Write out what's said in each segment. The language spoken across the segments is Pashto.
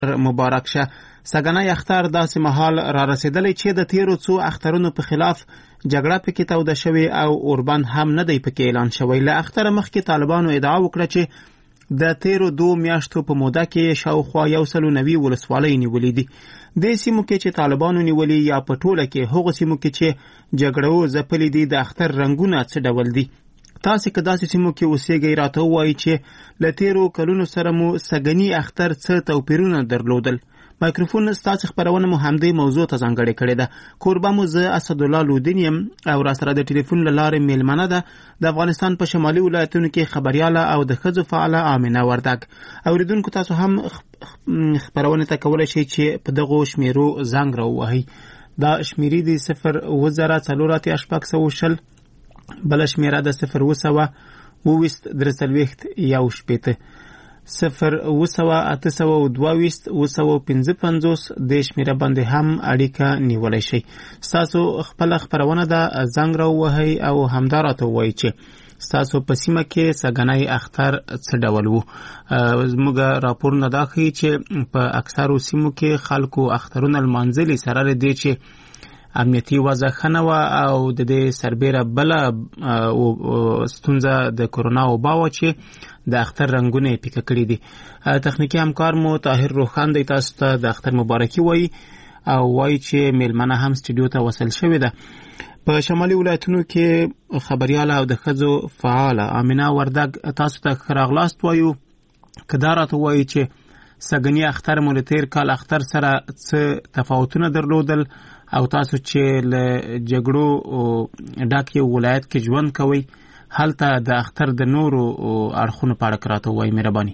مبارک شه. سګنی اختر داسې مهال را رسیدلی چې د تیرو څو اخترونو په خلاف جګړه پکې توده شوې او اوربند هم نه دی پکې اعلان شوی. له اختره مخکې طالبانو ادعا وکړه چې د تیرو 2 میاشتو په موده کې شاوخوا 190 ولسوالۍ نیولې دي. د سیمو کې چې طالبانو نیولې یا په ټوله کې هغو سیمو کې چې جګړو ځپلې دي د اختر رنګونه څه ډول دي؟ تاسې که داسې سیمو کې اوسېږئ راته ووایئ چې له تیرو کلونو سره مو سګني اختر څه توپیرونه درلودل. مایکروفون ستاسې خپرونه مو همدې موضوع ته ځانګړې کړې ده. کوربه مو زه اسدالله لودین یم او راسره د ټلیفون له لارې میلمنه ده د افغانستان په شمالي ولایتونو کې خبریاله او د ښځو فعاله آمنه وردګ. اوریدونکو تاسو هم خپرونې ته کولی شئ چې په دغو شمیرو زنګ راووهئ. دا شمیرې دي 0204860 بله شمیره ده 020 23 1 0208822 د شمیره باندې هم اړیکه نیولی شئ. ستاسو خپله خپرونه ده، زنګ راووهئ او همدا راته ووایئ چې ستاسو په سیمه کې سګنی اختر څه ډول و. زموږ راپورونه دا ښیي چې په اکثرو سیمو کې خلکو اخترونه لمانځلي سره له دې چې امنیتي وضع ښه نه وه او د دې سربیره بله ستونزه د کرونا وبا وه چې د اختر رنګونه یې پیکه کړي دي. تخنیکي همکار مو طاهر روخان دی تاسو ته د اختر مبارکي وایي او وایي چې میلمنه هم سټوډیو ته وصل شوې ده. په شمالي ولایتونو کې خبریاله او د ښځو فعاله آمنه وردګ تاسو ته ښه راغلاست وایو. که دا راته وایي چې سګني اختر مو له تېر کال اختر سره څه تفاوتونه درلودل او تاسو چې له جګړو ډک یو ولایت کې ژوند کوئ هلته د اختر د نورو اړخونو په اړه راته ووایئ مهرباني.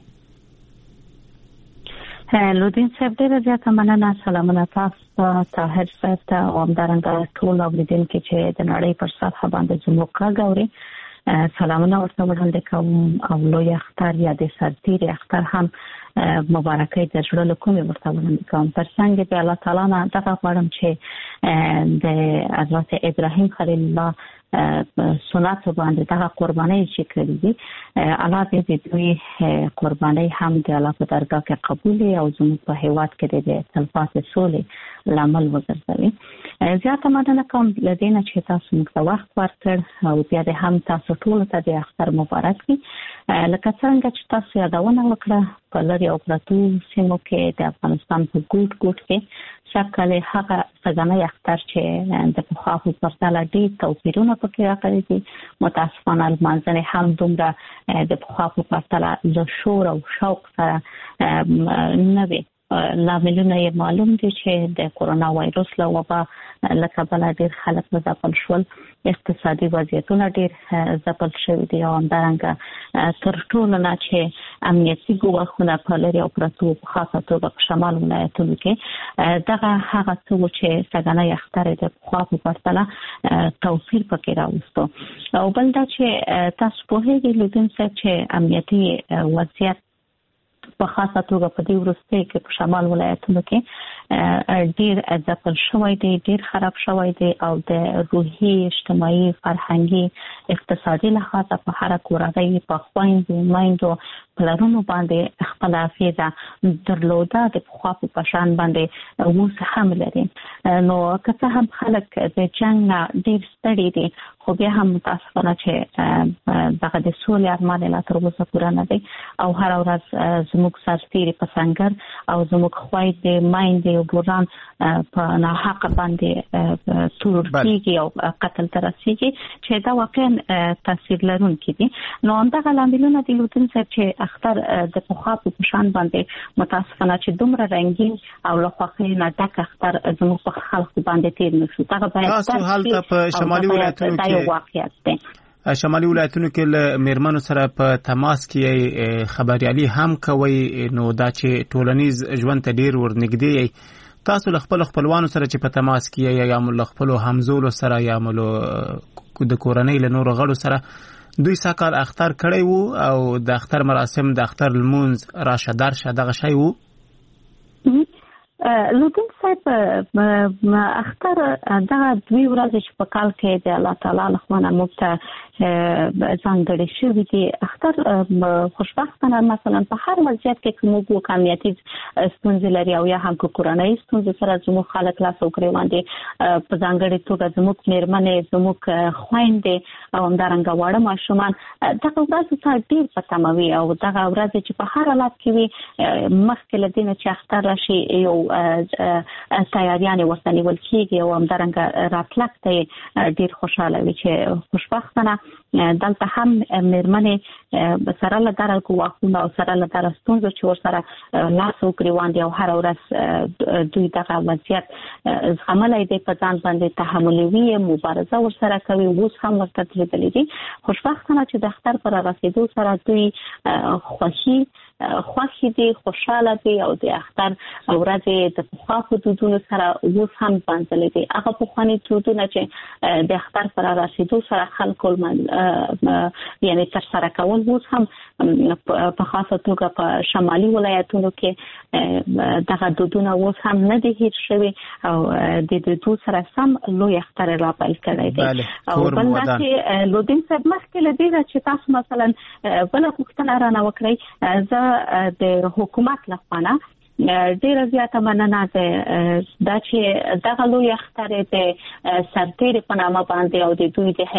لودین صاحب ډېره زیاته مننه. سلامونه تاسو ته، طاهر صاحب ته او همدارنګه ټول اوریدونکي چې د نړۍ پر سطحه باندې زموږ غږ اوري سلامونه ورته وړاندې کوم او لوی اختر یا د سرتیري اختر هم مبارکۍ د زړه له کومې ورته وړاندې کوم. ترڅنګ د الله تعالی نه دغه غواړم چې د حضرت ابراهیم خلیل الله سنت باندې دغه قربانۍ چې کړې دي الله دې د دوی قربانۍ هم د الله په درگاه کې قبول او زموږ په هیواد کې د تلپاتې سولې لامل وګرځوي. زیاته مننه کوم له دې نه چې تاسو موږ ته وخت ورکړ او بیا د هم تاسو ټولو ته د اختر مبارک وي. لکه څنګه چې تاسو یادونه وکړه په لرې او پرتو سیمو کې د افغانستان په ګوټ ګوټ کې شکل هغه سګنی اختر چې د پخوا په پرتله ډېر توپیرونه پکې راغلي دي. متاسفانه لمانځنې هم دومره د پخوا په پرتله له شور او شوق سره نه وي. لاملونه یې معلوم دي چې د کرونا وایرس له وبا له کبله ډېر خلک ځپل شول، اقتصادي وضعیتونه ډېر ځپل شوي دي او همدارنګه تر ټولو نه چې امنیتي ګواښونه په لرې او پرتو په خاصه توګه په شمال ولایتونو کې دغه هغه څه و چې سګنی اختر د پخوا په پرتله توپیر پکې راوستو. او بل دا چې تاسو پوهېږئ لودین صاحب چې امنیتي وضعیت په خاصه توګه په دې وروستیو کې په شمال ولایتونو کې ډېر ځپل شوی دی، ډېر خراب شوی دی او د روحي، اجتماعي، فرهنګي، اقتصادي لحاظه په هره کورنۍ په خویندو میندو پلرونو باندې خپل حافظه درلوده د پخوا په شان باندې اوس هم لري. نو که څه هم خلک د جنګ نه ډېر ستړي دي خو بیا هم متاسفانه چې دغه د سولې ارمان یې لا تر اوسه پوره نه دی او هره ورځ زموږ سرتیري په سنګر او زموږ خویندې میندې او بوران په ناحقه باندې تورور کېږي او قتل ته رسېږي چې دا واقعا تاثیر لرونکي دي. نو همدغه لاملونه دي لودین صاحب چې اختر د پخوا په شان باندې متاسفانه چې دومره رنګین او له خوښۍ نه ډک اختر زموږ په خلکو باندې تېر نه شو. دغه باید تاسو هلته په شمالي ولایتونو کې شمالي ولایتونو کې له میرمنو سره په تماس کې خبریالي هم کوي، نو دا چې ټولنیز ژوند ته ډېر ورنږدې یې تاسو له خپل خپلوانو سره چې په تماس کې یا له خپلو همزولو سره یا د کورنۍ له نورو غړو سره دوی ساکال اختر کړی وو او د اختر مراسم د اختر لمونځ راشه درشه دغه شی وو؟ لودین صاحب اختر دا 2 ورځې چې په کال کې د الله تعالی لخوا موږ ته ځانګړي شوي دي. اختر خوشبختانه مثلا په هر وضعیت کې موږ وکامیتي ستونزې لري او یا هم کورنۍ ستونزې سره زموږ خلک لاس او ګریوان دي په ځانګړي توګه زموږ میرمنې زموږ خويندې او همدارنګه واړه ماشومان دغه ورځ ته ډېر پتموي او دغه ورځ چې په هر حالت کې وي مخکې له دې چې اختر راشي یو تیاریانې ورته نیول کېږي او همدارنګه راتلک ته ډېر خوشاله وي چې خوشبختانه دلته هم میرمنې سره له دغه ګواښونو او سره له دغه ستونزو چې ورسره لاس او ګریوان دي او هر ورځ دوی دغه وضعیت زغملی دی په ځان باندې تحملوي مبارزه ورسره کوي اوس هم ورته تللی دي. خوشبختانه چې د اختر پر رسیدو سره دوی خوښي دي خوشاله دي او د اختر ورځې د پخوا په دودونو سره اوس هم بنځلې دي. هغه پخواني دودونه چې د اختر پر رسیدو سره خلکو یعنی تر سره کول اوس هم په خاصه توګه په شمالي ولایتونو کې دغه دودونه اوس هم نه دي هېر شوي او د دود سره سم لوی اختر را پیل کړی دی. او بل دا چې لودین صاحب مخکې له دې چې تاسو مثلا بله پوښتنه رانه وکړئ زه د حکومت لخوا نه ډیره زیاته مننه ده دا چې دغه لوی اختر د سرتېري په نامه باندې او د دوی د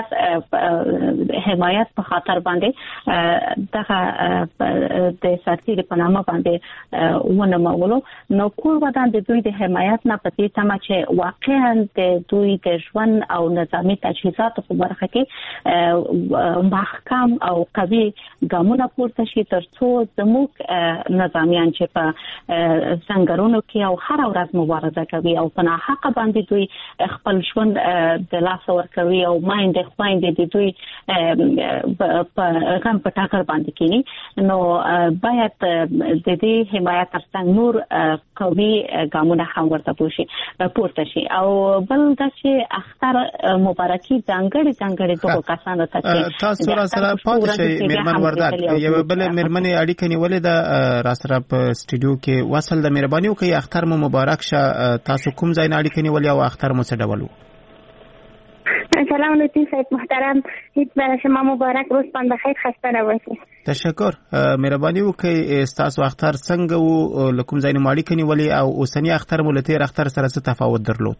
حمایت په خاطر باندې دغه د سرتېري په نامه باندې ونمولو نو کور ودان د دوی د حمایت نه پتی تمه چې واقعا د دوی د ژوند او نظامی تجهیزات په برخه کې محکم او قوي ګامونه پورته شي ترڅو زموږ نظامیان چې په څنګهونو کې او هر ورځ مبارزه کوي او په ناحقه باندې دوی خپل ژوند د لاس ور کوي او ماینده خويندې د دوی په غم په ټاکر باندې کینی نو باید د دې حمایت ترڅنګ نور قوي ګامونه هم ورته پورته شي او بل دا چې اختر مبارکي ځانګړي دغه کسانو ته تاسو را سره پاتې شئ میرمن وردګ یو بل میرمنې اړیکه نیولې ده را سره په سټوډیو کې وصل د مهرباني وکړئ اختر مو مبارک شه تاسو کوم ځای نه اړیکه نیولې او اختر مو څه ډول و؟ سلام علیکم صاحب محترم عید برای شما مبارک روزتان بخیر خسته نباشید. تشکر مهرباني وکړئ تاسو اختر څنګه و لکم ځای نه اړیکه نیولې او اوسنی اختر مو له تیر اختر سره څه تفاوت درلود؟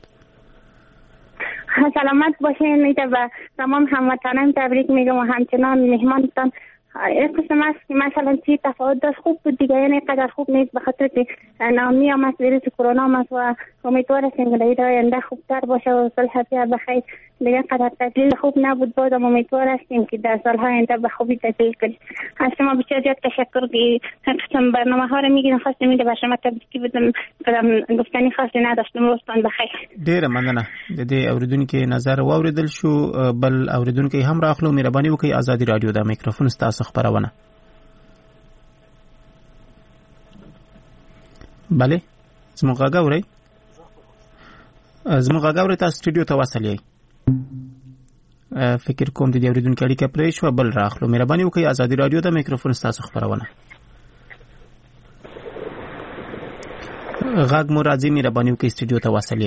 سلامت باشین و تمام هموطنان تبریک میگم و همچنان مهمانتان این قسم است که مثلا چی تفاوت داشت خوب بود دیگه یعنی قدر خوب نیست به خاطر که نامی هم است ویروس کرونا هم است و امیدوار هستیم که در آینده خوبتر باشه و صلح بیا بخیر دیگه قدر تجلیل خوب نبود بازم امیدوار هستیم که در سالهای آینده به خوبی تجلیل کنیم. از شما بسیار زیاد تشکر که قسم برنامه ها رو میگیرم خواستم میده به شما تبریک بدم گفتنی خاصی نداشتم روزتان بخیر. ډیره مننه د دې اوریدونکو نظر واوریدل شو بل اوریدونکو هم راخلو مهرباني وکړئ آزادي رادیو د میکروفون ستاسو خبرونه. بله زموږ غاوري تاسو سټوډیو ته وصلې فکر کوم د دې اوریدونکو اړیکه پرې شو بل راخلو مهرباني وکړئ آزادي رادیو د میکروفون ستاسو خبرونه. غاګ مو راځي مهرباني وکړئ سټوډیو ته وصلې.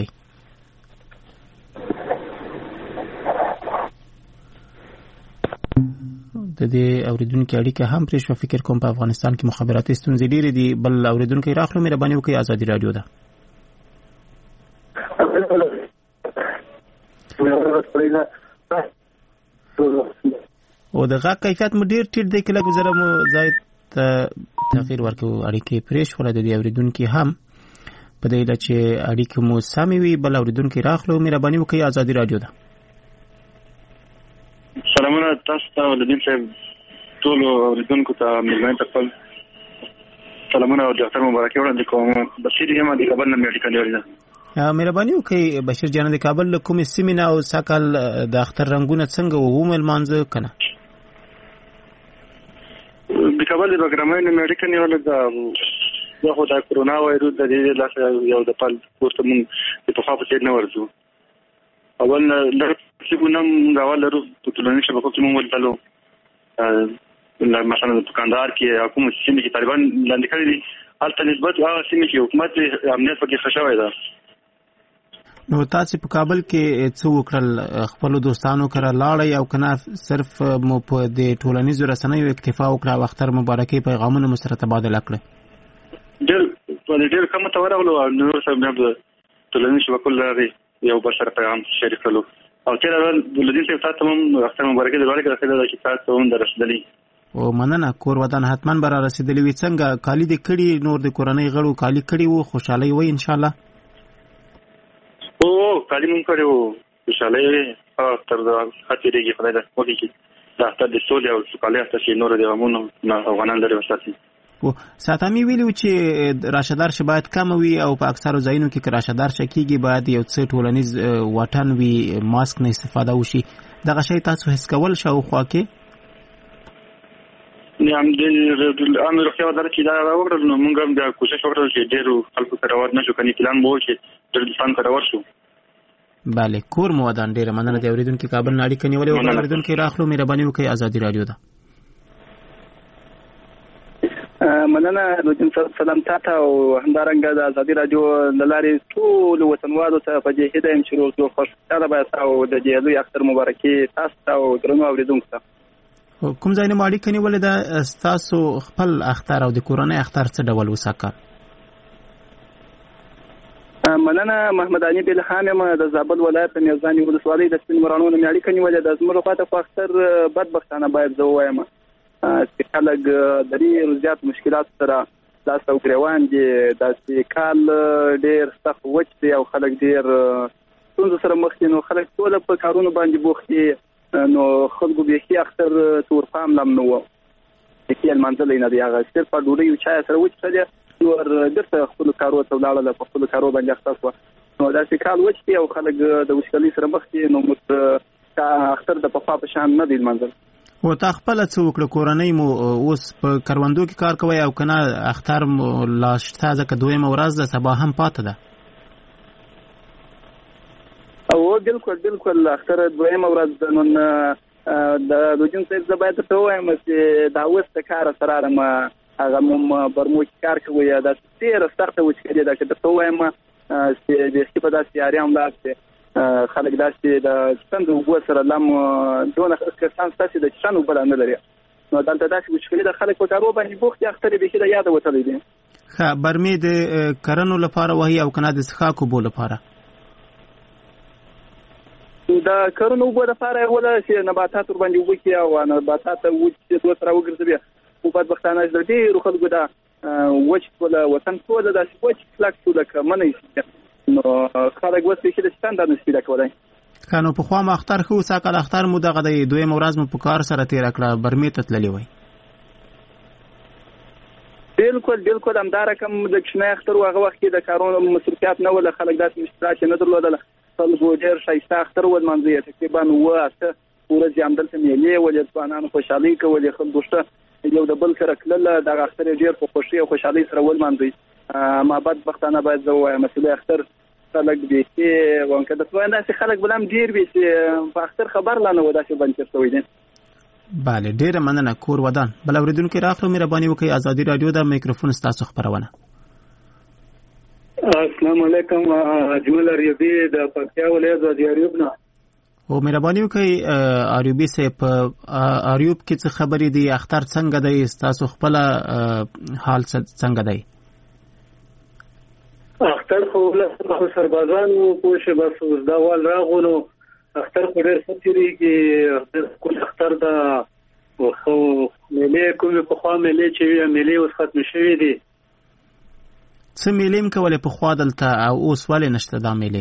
د دې اوریدونکو اړیکه هم پرې شو فکر کوم په افغانستان کې مخابراتي ستونزې ډېرې دي بل اوریدونکو راخلو مهرباني وکړئ آزادي رادیو ده. او د غاګ کیفیت مو ډېر ټیټ دی کله گذره مو ځای ته تغییر ورکو اړیکې پرې شو د دې اوریدونکو هم په دې چې اړیکې مو سمې وي بل اوریدونکو راخلو مهرباني وکړئ آزادي رادیو ده. سلامونه تاسو ته ولدین صاحب ټول اوریدونکو ته مېلمانه ته خپل سلامونه او د اختر مبارکي وړاندې کوم. بشیر یم د کابل نه میډیکل لري ده. مهرباني وکړئ بشیر جان د کابل له کومې سیمې نه او ساکل د اختر رنگونه څنګه وو ملمانځه کنه؟ د کابل د بګرامای نه میډیکل نه ولدا خو دا کرونا وایروس د دې لاسه یو د پال پورته مونږ په خپل څیر نه ورځو اول چې ګونم غواړل ورو په ټولنیز شبکو کې مونږ ولتلو مثلا په کندهار کې حکومت چې طالبان لاندې کړی دي هلته نسبت هغه سیمې چې حکومت امنیت پکې ښه شوی ده. نو تاسو په کابل کې څه وکړل؟ خپل دوستانو سره لاړی او کنه صرف مو په د ټولنیزو رسنیو اکتفا وکړه او اختر مبارکي پیغامونه مو سره تبادله کړل؟ ډېر کم ته ورغلو او نور سره د ټولنیزو شبکو لارې یو بل سره پیغام شریک کړلو او تیر ولدین صاحب تاسو هم اختر مبارکي د ورکړه خلک چې تاسو هم درشدلی او مننه. کور ودان حتما بر رسیدلی وي. څنګه کالی د کړي نور د کورنۍ غړو کالی کړي وو؟ خوشحالي وي ان شاء الله. کالی مونږ کړو خوشحالي تر خاطرېږي خدای دې وکړي چې دا اختر د سولې او سوکالۍ اختر چې نور د غمونو افغانان لري وساتي. او ساتامي ویلو چې راشدار شه باید کم وي او په اکثرو ځایونو کې راشدار شه کیږي باید یو څه ټولنیز واټن وي، ماسک نه استفاده وشي. دغه شی تاسو هیڅ کول شاوخوا کې؟ نه هم د امر روغتیا وزارت چې دا راوړل نو موږ هم بیا کوشش وکړو چې ډېرو خلکو سره ور نشو کني پلان مو چې تر ځان سره ورشو. بله کور مو ودان. ډیره مننه د اوریدونکو کابل ناړي کني ولې او اوریدونکو راخلو مهرباني وکړئ. ازادي رادیو ده. مننه لوجن سلام تاته او همدارنګه د ازادي رادیو د لارې ټول وطنوالو ته په دې هدایم شروع او خوشاله باید او د دې لوی اختر مبارکي تاسو او درنو اوریدونکو ته. کوم ځای نه ماړي کني ولې دا تاسو خپل اختر او د کورونی اختر څه ډول وساکه؟ مننه محمد علي بلخان یم د زابل ولایت میزانی ولسوالۍ د سپین مرانو نه ماړي کني ولې د زموږ خواته خو اختر بدبختانه باید زه وایم چې خلک د ډېرو زیات مشکلات سره لاس او ګریوان دي. داسې کال ډېر سخت وچ دی او خلک ډېر ستونزو سره مخ دي. نو خلک ټول په کارونو باندې بوخت دي. نو خلکو بیخي اختر تور پام لم نو کې المنځلې نه دی هغه صرف په ډوډۍ او چای سره وچ دی ور درته خپل کارو ته ولاړل په خپل کارو باندې اختصاص و. نو داسې کال وچ دی او خلک د وشکلي سره مخ دي. نو اختر د پخوا په شان نه دی المنځل. او تا خپل څه وکړه؟ کورنۍ مو اوس په کروندو کې کار کوي او کنه اختر مو لا شته ځکه دویمه ورځ ده سبا هم پاته ده؟ او بالکل اختر دویمه ورځ ده. نن د لوجن صاحب زه باید ته وایم چې دا اوس د کار سره ما هغه مم برموچ کار کوي دا ډېر سخت وچکړي دا چې ته وایم چې د سپه داسې اړیام لاته خلک داسې د څنګه وګور سره لم دونه کسان ستاسو د چانو بل نه لري. نو دلته داسې وچکړي د خلک په کارو باندې بوخت اختر به کې د یاد وته دي. ها برمې د کرنو لپاره وهي او کنه د سخاکو بول لپاره د کرنو بول لپاره ولا چې نباتات ور باندې وکي او نباتات وچ دوه سره وګرځي او په وختانه د ډېر خلکو دا وچ ولا وطن ټول داسې وچ فلک ټول کمنې نو خلک وسې چې د ستاندار نشي کولای. کانو په خوا مختار خو ساکل اختر مو دغه د دویم ورځ مو په کار سره تیر کړه برمې ته تللی وای. بالکل همدار کوم د کښنه اختر هغه وخت کې د کارونو مصرفيات نه ول خلک داسې مشترک نه درلودل. خلکو ډېر شایسته اختر ول منځي تقریبا واسه ورځ عمدلته میلې ولې ځوانانو خوشحالي کولې خلک دوشته یو د بل سره کله د اختر ډېر په خوشي او خوشحالي سره ول منځي. ما بعد وختانه باید زه وایم مسله اختر خلک دي چې وانکه د توان داسې خلک بلم ډیر به چې په اختر خبر لانه ودا چې باندې شوی دي. bale ډیره مننه کور ودان. بل اوریدونکو راخلو مهرباني وکړئ. ازادي رادیو د میکروفون تاسو خبرونه. السلام علیکم اجمل اریوبی د پکتیا ولایت د اریوب نه. او مهرباني وکړئ اریوبی سه په اریوب کې څه خبرې دي؟ اختر څنګه دی؟ تاسو خپل حال څنګه دی؟ اختر خو له سربازانو پوښه بس اوس دا وال راغونو اختر خو ډېر ستوري اختر دا خو ملي کوم په خوا ملي چې ملي اوس ختم شوی دي. څه ملي کولې په خوا دلته او اوس ولې نشته دا ملي؟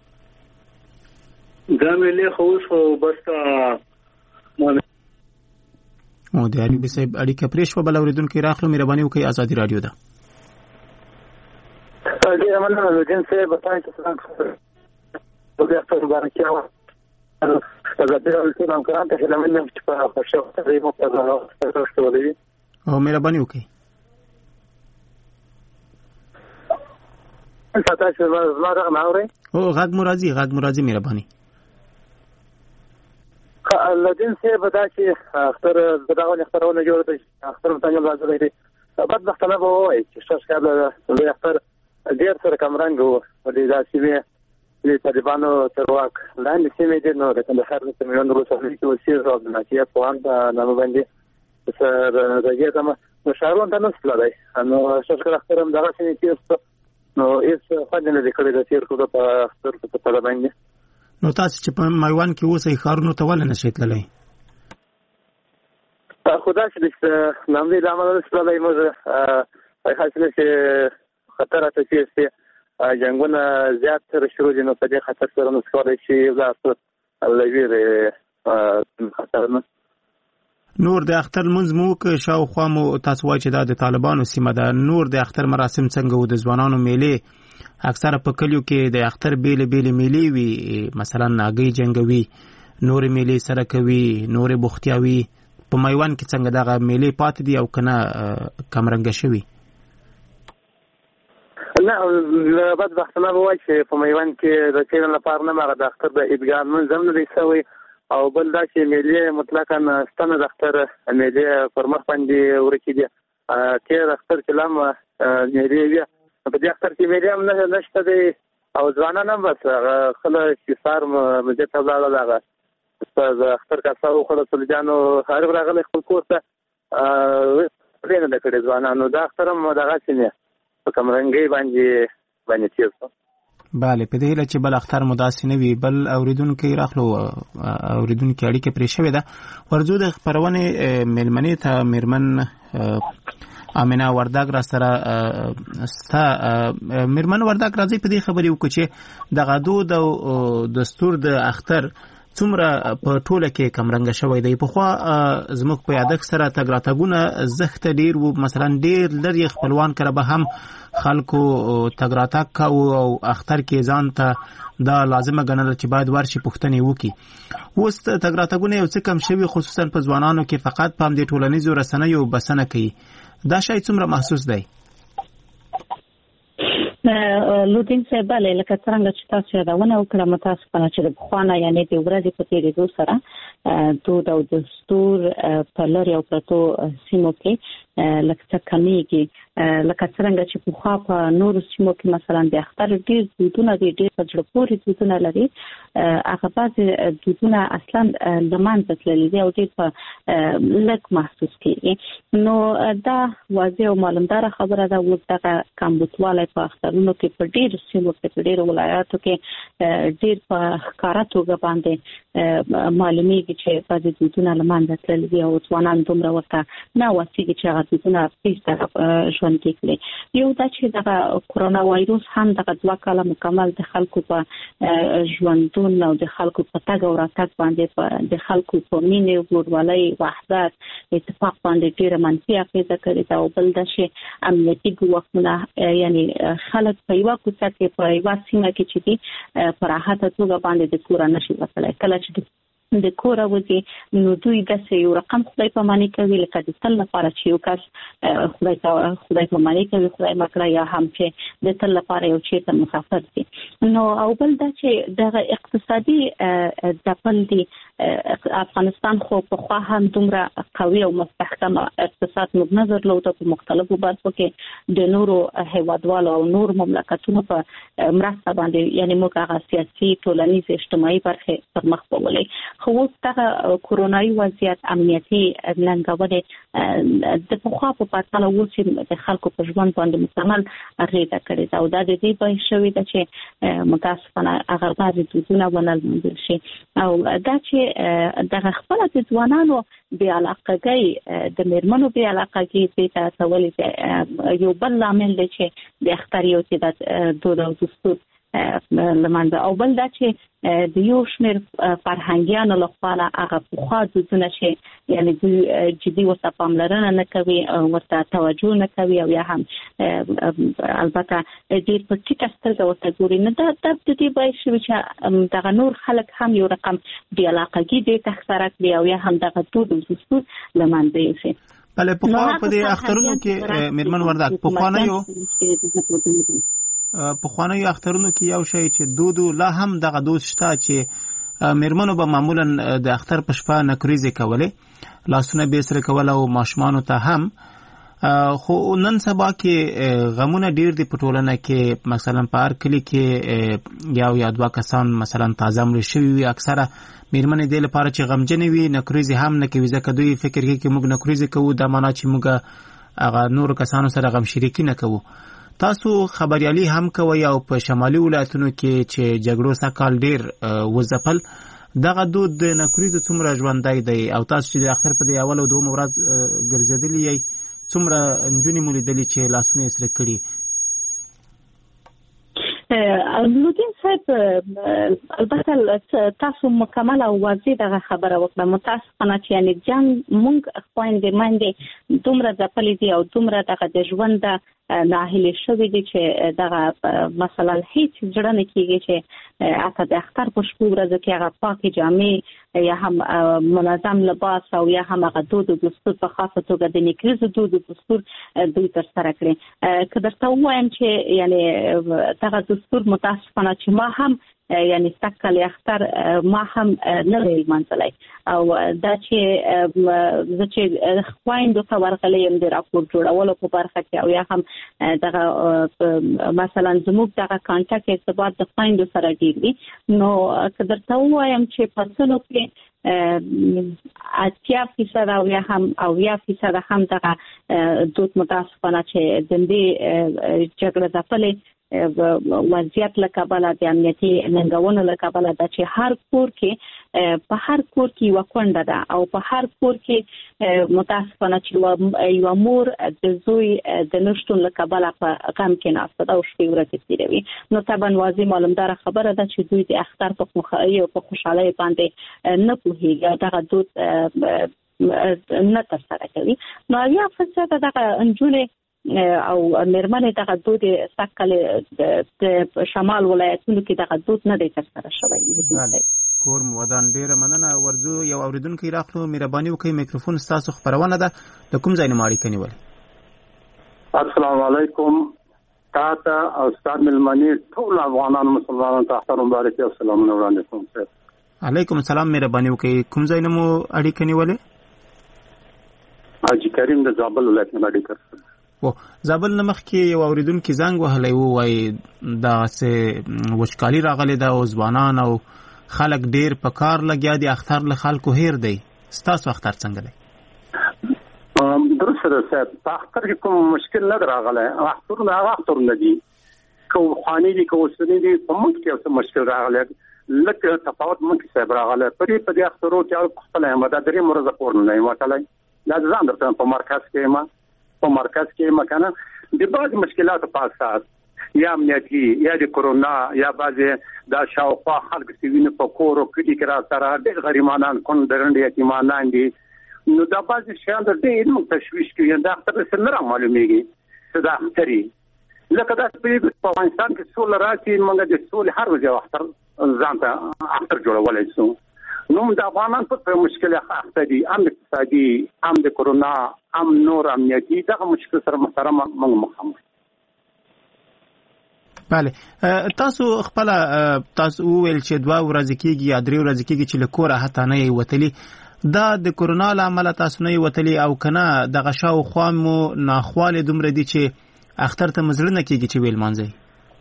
دا ملي خو اوس بس او د اړیکې صاحب اړیکه پرېښو. بل اوریدونکو راخلو مهرباني وکړئ. ازادي رادیو ده. ډېر مننه لوجن صاحب تاسو څنګه د اختر مبارکي او ازادي رادیو ته کاران ته لمنه په خوشاله دی مو په تاسو ولې او مهرباني وکړئ. تاسو زما رغم اورئ او غږ مرادي مهرباني. لوجن صاحب دا چې اختر دغه اخترونه جوړ دي اختر ته یو لازم دی بدبختانه به وایي چې شش کاله لوی اختر ډېر سره کمرنګ وو په دې دا سیمې د طالبانو تر واک لاندې سیمې دي نو د کندهار د میلیون ولسوالۍ کې وسیر او د ناکیه پوهان په نامه باندې سر راځي ته نو شهرون ته نسل دی نو شش کاله اختر هم دغه سیمې کې نو هیڅ خدای نه لیکلي د تیر کړو په اختر په تل باندې نو تاسو چې په میوان کې اوسئ ښارونو ته ولې نشئ تللی خدا چې د نامې د عمل سره موږ حاصل چې خطر ته چې جنگونه زیات سره شروع دي نو په دې خطر سره نو څه شي دا لویر خطر نه نور د اختر منځ مو که شاوخوا مو تاسو وایي چې دا د طالبانو سیمه ده نور د اختر مراسم څنګه وو د ځوانانو میلې اکثره په کلیو کې د اختر بیل میلې وي مثلا ناګي جنگوي نور میلې سره کوي نور بوختیاوي په میوان کې څنګه دغه میلې پاتې دي او کنه کمرنګ شوی نه بدبختانه وایي چې په میوان کې د چیرې لپاره نه مغه د اختر د عیدګاه منظم نه دی شوی او بل دا چې میلې مطلقاً ستنه د اختر میلې پر مخ باندې ورکې دي تیر اختر کې لم میلې وي په دې اختر کې میلې هم نشته دی او ځوانان هم بس خلک چې سار مزه ته لاړه دغه د اختر کاسو خلک سلجانو هر راغلي خپل کور ته پرې نه کړي ځوانانو دا اختر هم دغه سینه په کمرنګي باندې تیر bale په دې لچ بل اختر مداسي نه وی بل اوریدونکو راخلو اوریدونکو اړیکه پرې شوې ده ورزو د خبرونه ملمنې ته میرمن امینه ورداګ را سره ستا میرمن ورداګ راځي په دې خبرې وکړي چې د غدو د دستور د اختر څومره په ټوله کې کمرنګ شوی دی په خوا زموږ په یادښت سره تګراتګونه زخت ډیر وو مثلا ډیر لري خپلوان کړه به هم خلکو تګراتګ کاو او اختر کې ځان ته دا لازمه ګڼل چې باید ورشي پښتنې وکي اوس تګراتګونه یو څه کم شوی خصوصا په ځوانانو کې فقط په دې ټولنیزو رسنیو بسنه کوي دا شای څومره محسوس دی لودین صاحب بله لکه څنګه چې تاسو یادونه وکړه متاسفانه چې د بخوانه یعنی د ورځې په تیریدو سره دود او دستور په لاري او پرتو سیمو کې لکه څه کمیږي لکه څنګه چې په خوا په نور سیمو کې مثلا د اختر ډیر دودونه ډیر په جوړ پورې دودونه لري هغه بعض دودونه اصلا لمن تللي دي او ډیر په لک محسوس کیږي نو دا واضح او معلومدار خبره ده و دغه کمبوتواله په اخترونو کې په ډیر سیمو کې په ډیر ولایاتو کې ډیر په ښکارا توګه باندې معلومیږي چې بعض دودونه لمن تللي دي او ځوانان دومره ورته نه واسيږي چې هغه دودونه پیسته ژوند کې یو دا چې دغه کورونا وایروس هم دغه 2 کاله مکمل د خلکو په ژوندون او د خلکو په تګ او راتګ باندې د خلکو په مینې ورولۍ وحدت اتفاق باندې ډېر منفي اغیزه کړې ده او بل دا چې امنیتي ګواښونه یعنی خلک په یو کوڅه کې په یو سیمه کې چې دي په راحت توګه باندې د کورونه شي وصله کله چې د کور وځي نو دوی د یو رقم خدای په معنی کوي لکه د تل لپاره چې یو کس خدای په معنی کوي خدای مکړه یا هم چې د تل لپاره یو چیرته مسافر دي نو او بل دا چې د اقتصادي ځپل دي افغانستان خو په خوا هم دومره قوي او مستحکم اقتصاد مبنظر لوته په مختلفو برخو کې د نورو هیوادوالو او نور مملکتونو په مرسته باندې یعنی موږ هغه سیاسي ټولنیز اجتماعي برخه پر مخ بولې خو دغه کورونایي وضعیت امنیتي ننګونې د پخوا په پاتاله وسی د خلکو په ژوند باندې مکمل اغیزه کړې ده او دا د دې په شوي ده چې متاسفانه هغه بعضې دودونه ونه لمانځل شي او دا چې دغه خپله د ځوانانو بې علاقګۍ د میرمنو بې علاقګۍ دې ته اچولې یو بل لامل دی چې د اختر یو چې د دود او دستور لمانځه او بل دا چې د یو شمېر فرهنګیانو لخوا هغه پخوا دودونه چې یعنی دوی جدي ورته پاملرنه نه کوي ورته توجه نه کوي او یا هم البته ډېر په ټیټه سترګه ورته ګوري نه دا د دې باعث شوي چې دغه نور خلک هم یو رقم بې علاقګي دې ته ښکاره کړي او یا هم دغه دود او دستور لمانځه یې شي بله پخوا په دې اخترونو کې میرمن ورداګ پخوانیو اخترونو کې یو شی چې دودو لا هم دغه دود شته چې میرمنو به معمولا د اختر په شپه نکریزې کولې لاسونه به سره کول او ماشومانو ته هم خو نن سبا کې غمونه ډیر دي په ټولنه کې، مثلا په هر کلی کې یو یا دوه کسان مثلا تازه مړ شوي وي. اکثره میرمنې دې لپاره چې غمجنې وي نکریزې هم نه کوي، ځکه دوی فکر کوي چې موږ نکریزې کوو دا معنا چې موږ هغه نور کسانو سره غم شریکي نه کوو. تاسو خبريالي هم کوي او په شمالي ولایتونو کې چې جګړو سکهال ډیر وځپل دغه دود د نکریزو څومره ژوندی دی، او تاسو چې د اختر په دې اول او دوم ورځ ګرځېدلی یې څومره نجونې مو لیدلې چې لاسونه یې سره کړي؟ نورالدین صاحب البته تاسو مکمل او واضح دغه خبره وکړه. متاسفانه چې یعنی جنگ مونږ خويندې ماندې دومره ځپلې دي او دومره دغه د ژوند ناهیلې شوې دي چې دغه مثلا هیڅ جوړ نه کیږي چې اته د اختر په شپه ورځ کې هغه پاکي جامې یا هم منظم لباس او یا هم هغه دود او دستور په خاصه توګه د نکریزو دود او دستور دوی تر سره کړي. که درته وایم چې یعنی دغه دستور متاسفانه چې ما هم یعنی سکل اختر ما هم نه لري منځلای او دا چې چې خويندو ته ورغلې د راپور جوړولو په برخه کې او یا هم دغه مثلا زموږ دغه کانټاکټ ارتباط د خويندو سره ډیر وي. نو که درته وایم چې پسونو کې 80% او یا هم 90% هم دغه دوت متاسفانه چې د دې جګړه د خپل وضعیت لکابله د امنیتي ننګونو لکابله د چې هر کور کې په هر کور کې یو کونډه ده او په هر کور کې متاسفانه چې یو مور د زوی د نشټون لکابله په غم کې ناسته او شپې ورځې تیروي. نو طبعا واضح معلومدار خبره ده چې دوی د اختر په مخایي او په خوشحالۍ باندې نه پوهیږي دغه دود نه ترسره کوي. نو یا فساد دغه انجولې او مېرمنې دغه دود سکل د شمال ولایتونو کې دغه دود نه دی ترسره شوی. کور مو ودان ډیره مننه. ورځو یو اوریدونکو راخلو مهرباني وکړئ میکروفون ستاسو خبرونه ده د کوم ځای نه اړیکه نیولې؟ السلام علیکم تاسو او استاد ملمنی ټول افغانان مسلمانانو ته احترام مبارک او سلامونه وړاندې کوم. علیکم السلام مهرباني وکړئ کوم ځای نه مو اړیکه نیولې؟ حاجی کریم د زابل ولایت نه اړیکه. و زابل نمخ کې یو اوریدونکو زنګ وهلی وو وای دا سه وشکالي راغلی دا او ځوانان او خلک ډیر په کار لګیا دي اختر له خلکو هیر دی. ستاسو اختر څنګه دی؟ درسته ده صاحب په اختر کې کوم مشکل نه راغلی. اختر نه دي کو خاني دي کو سني دي په موږ کې څه مشکل راغلی لکه تفاوت موږ کې صاحب راغلی په دې اخترو کې خپل همدا درې مرزه کور نه وټلای دا ځان درته په مرکز کې مکنه د بعض مشکلات په اساس یا امنیتي یا د کرونا یا بعض د شاوخوا خلک سوینه په کورو کې کرا سره د غریمانان کون درند یتیمانان دي. نو دا بعض شیان د دې موږ تشویش کوي دا اختر سره نه معلومیږي څه دا اختري لکه دا په افغانستان کې څول راځي موږ د څول هر ورځ اختر ځان ته اختر جوړولای شو. نو د افغانان په مشکله اقتصادي اقتصادي د کرونا نور امنیتي دغه مشکل سره محترم موږ مخامخ. بله تاسو خپل تاسو ویل چې 2 ورځې کېږي یا 3 ورځې کېږي چې له کوره حتی نه یې وتلی دا د کرونا لامل تاسو نه یې وتلی او کنه دغه شاوخوا مو ناخواله دومره دي چې اختر ته مزړه نه کېږي چې ویل مانځي؟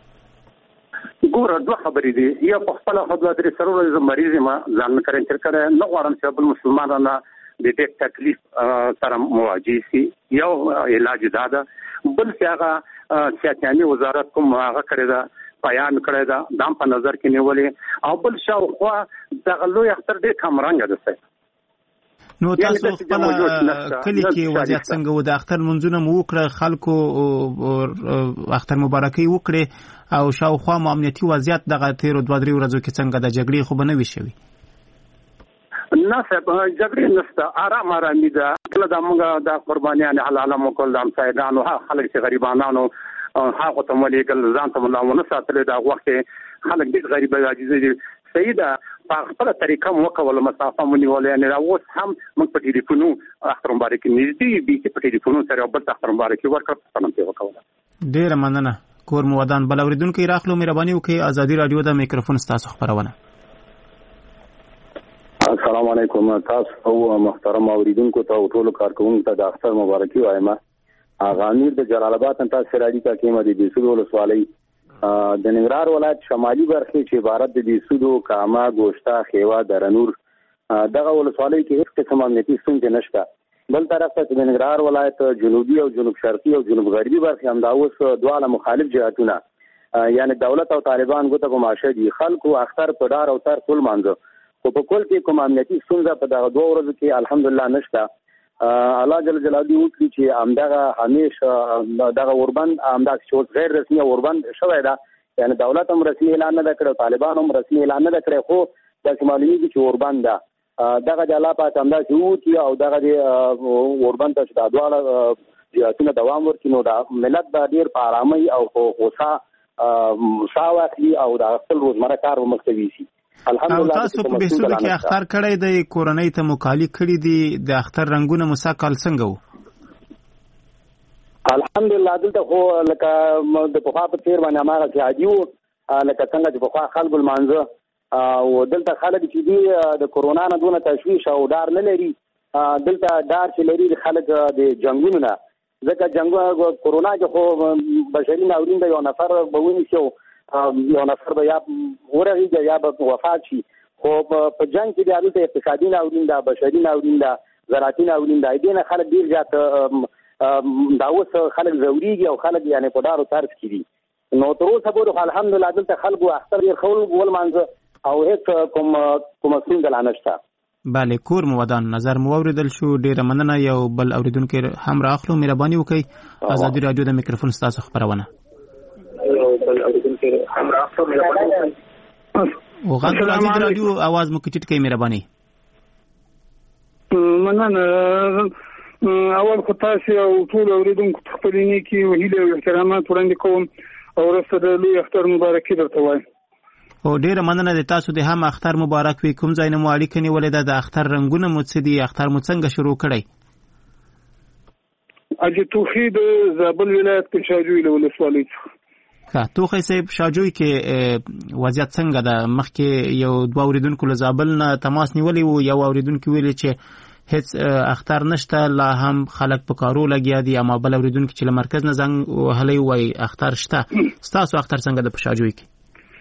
ګوره دوه خبرې دي. یو په خپل خدای درې سره مریض ما ځان کړم چې نه غواړم چې بل مسلمانانه د دې تکلیف سره مواجه شي. یو علاج دا ده بل چې هغه سیاستي وزارت کوم هغه کړی دا بیان کړی دا دام په نظر کې نیولې او بل شاوخوا د لوی اختر دې کمرنګ ده. نو تاسو خپل کلی کې وضعیت څنګه و د اختر منځونه مو وکړه خلکو اختر مبارکي وکړي او شاوخوا امنیتي وضعیت دغه 13 ورځو کې څنګه د جګړې خو بنوي شوی؟ نه صاحب جګړې نشته آرام دي کله د موږ د قربانیان حلال مکول د امسایګانو خلک چې غریبانو هغه ته ملګل ځان ته ملاونه ساتل دا وخت خلک ډېر غریب عاجز دي. سیده په خپل طریقه وکول مسافه مونږ نه اوس هم موږ په ټلیفونو اختر مبارک نږدې دي چې په ټلیفونو سره بل اختر مبارک ورکړه پنځه وکول. ډېر مننه. کور مو ودان. بل اوریدونکو راخلو مهرباني وکړئ ازادي رادیو د میکروفون ستاسو خبرونه. السلام علیکم تاسو او محترم اوریدونکو ته ټول کارکونکو ته د اختر مبارکي وایم. هغه امیر د جلال آباد ته سراړي کا کېمه د بیسود ولسوالۍ د ننګرهار ولایت شمالي برخه چې عبارت د بیسود کاما ګوشتا خیوا درنور دغه ولسوالۍ کې هیڅ قسم امنیتي ستونزې نشته. بل طرف ته د ننګرهار ولایت جنوبي او جنوب شرقي او جنوب غربي برخه هم دا اوس دواړه مخالف جهاتونه یعنی دولت او طالبان ګوته په ماشه دي. خلکو اختر په دار او تر ټول مانځه خو په کول کې کوم امنیتي ستونزه په دغه 2 ورځو کې الحمدلله نشته. الله جل جلاله وکړي چې همدغه همیشه دغه اوربند همدغه چې غیر رسمي اوربند شوی دا یعنی دولت هم رسمي اعلان نه کړ طالبان هم رسمي اعلان نه کړ خو د شمالي چې اوربند دا دغه د الله پاک همدا چې او دغه د اوربند ته چې دواړه جهاتونه دوام ورکړي نو دا ملت به ډیر په آرامۍ او په غوسه ساواخلي او د خپل روزمره کار ومختوي شي. الحمدلله تاسو په بیسود کې اختر کړی دی کورنۍ ته مکالي کړی دي د اختر رنگونه مساکل څنګه وو؟ الحمدلله دلته خو لکه د پخوا په څیر باندې هغه چې عادي وو لکه څنګه چې پخوا خلکو لمانځه او دلته خلک چې دي د کورونا نه دونه تشویش او ډار نه لري. دلته ډار چې لري خلک د جنگونو نه ځکه جنگ کورونا کې خو بشري ناورین د یو نفر به ونیسي یو نفر به یا ورغیږي یا به وفات شي خو په جنگ کې د هغې اقتصادي ناورین ده بشري ناورین ده زراعتي ناورین ده دې نه خلک ډېر زیات دا اوس خلک ضروريږي او خلک یعنې په ډار او طرز کې دي. نو تر اوسه پورې الحمدلله دلته خلکو اختر ډېر ښه ولمانځه او هیڅ کوم ستونزه لا نشته. بله کور مو ودان نظر مو اوریدل شو ډیره مننه. یو بل اوریدونکو هم راخلو مهرباني وکړئ. ازادي رادیو د میکروفون ستاسو خبرونه. وغږ ازادي رادیو आवाज مو کټټ کړئ مهرباني. مننه. اول خو تاسو او ټول اوریدونکو خپل نیکی او هیله او احترامات وړاندې کوم او رسته د لوی اختر مبارکي درته وایم. او ډیره مننه د تاسو د هم اختر مبارک وي. کوم ځای نه مو اړیکه نیولې ده د اختر رنگونه مو څه دي اختر مو څنګه شروع کړی؟ اجي توخي د زابل ولایت په شاجوی له ولسوالۍ څخه. توخي صاحب شاجوی کې وضعیت څنګه ده؟ مخکې یو دوه اوریدونکو له زابل نه تماس نیولی وو یو اوریدونکو ویلي چې هیڅ اختر نشته لا هم خلک په کارو لګیا دي اما بل اوریدونکو چې له مرکز نه زنګ وهلی وای اختر شته. ستاسو اختر څنګه ده په شاجوی کې؟